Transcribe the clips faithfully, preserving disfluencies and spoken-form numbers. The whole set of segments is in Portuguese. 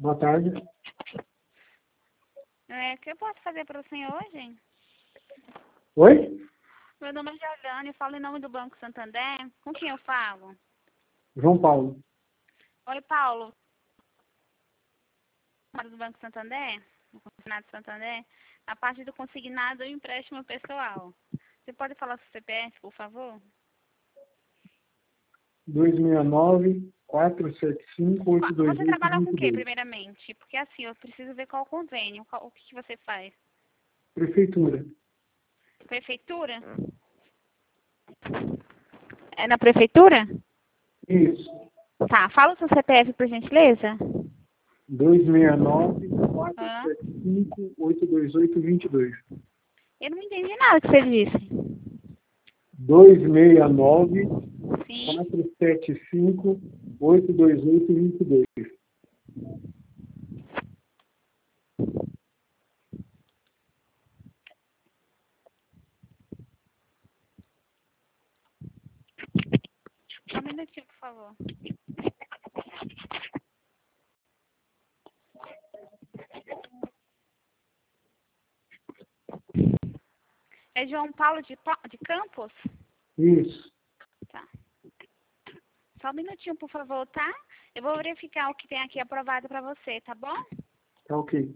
Boa tarde. É, o que eu posso fazer para o senhor hoje? Oi? Meu nome é Jordânia, eu falo em nome do Banco Santander. Com quem eu falo? João Paulo. Oi, Paulo. Do Banco Santander, do Consignado Santander, a parte do consignado e empréstimo pessoal. Você pode falar seu C P F, por favor? dois seis nove, quatro sete cinco, oito dois Você oito, trabalha com o dois que, dois. primeiramente? Porque assim, eu preciso ver qual o convênio, qual, o que, que você faz. Prefeitura. Prefeitura? É na prefeitura? Isso. Tá, fala o seu C P F, por gentileza. dois seis nove, quatro Ah, sete cinco, oito dois oito, dois dois. eu não entendi nada que você disse. dois seis nove, Sim. quatro sete cinco, oito dois oito, dois dois. Só um minutinho, por favor. É João Paulo de, Pa- de Campos? Isso. Tá. Só um minutinho, por favor, tá? Eu vou verificar o que tem aqui aprovado para você, tá bom? Tá ok.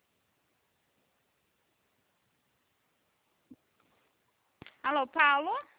Alô, Paulo?